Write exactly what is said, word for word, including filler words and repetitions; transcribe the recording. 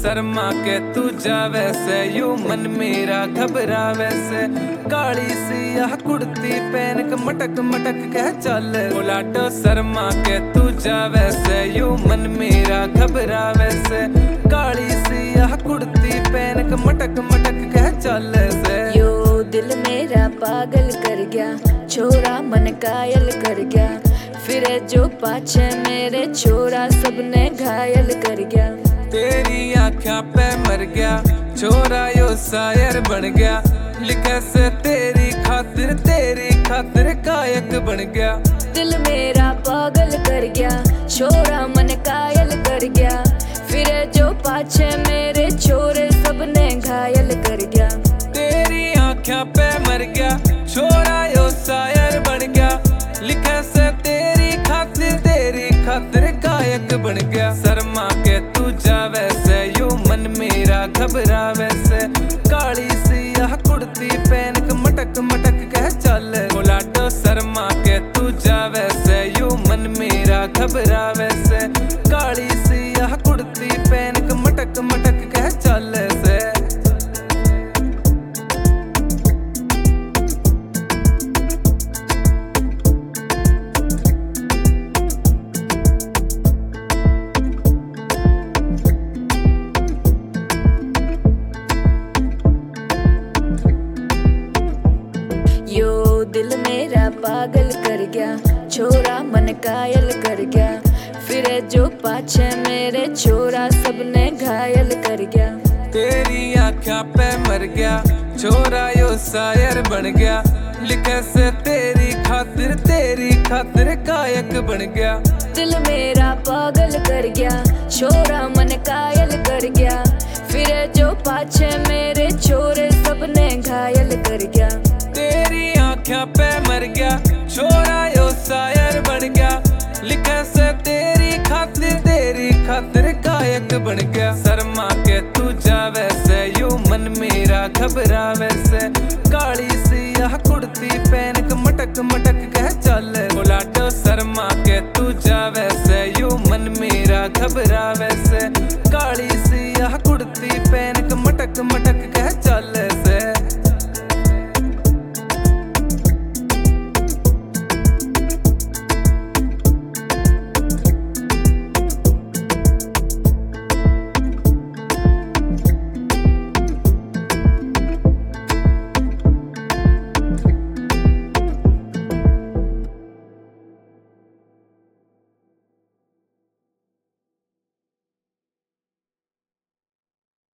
शर्मा के तू जावे से यू मन मेरा घबरावे से। काली सियाह कुर्ती पहन के मटक मटक कह चल बुलाटो शर्मा के तू जावे से यू मन मेरा घबरावे से। काली सियाह कुर्ती पहन के मटक मटक कह चल से। यो दिल मेरा पागल कर गया, छोरा मन कायल कर गया, फिरे जो पाछे मेरे छोरा सबने घायल कर गया। तेरी आँखों पे मर गया छोरा यो शायर बन गया, लिखे से तेरी खातिर तेरी खातिर गायक बन गया। दिल मेरा पागल कर गया, छोरा मन कायल कर गया, फिरे जो पाछे मेरे छोरे सबने घायल कर गया। तेरी आँखों पे मर गया छोरा यो शायर बन गया, लिखे से तेरी खातिर तेरी खातिर गायक बन गया। शर्मा के तू जावे से यू मन मेरा घबरावे से। काली सियाह कुर्ती पहन के मटक मटक कह चल बुलाटो शर्मा के तू जावे से यू मन मेरा घबरावे से। काली सियाह कुर्ती पहन के मटक मटक कह चल से। यो दिल मेरा पागल कर गया, छोरा मन कायल कर गया, फिरे जो पाछे मेरे छोरा सबने घायल कर गया। तेरी आँखों पे मर गया छोरा यो शायर बन गया, लिखे से तेरी खातिर तेरी खातिर गायक बन गया। दिल मेरा पागल कर गया, छोरा मन कायल कर गया, फिरे जो पाछे मेरे छोरे सबने घायल कर गया। तेरी आँखों पे मर गया छोरा यो शायर बन गया, लिखे से तेरी खातिर तेरी खातिर गायक बन गया। शर्मा के तू जावे से यू मन मेरा घबरावे से। काली सियाह कुर्ती पहन के मटक मटक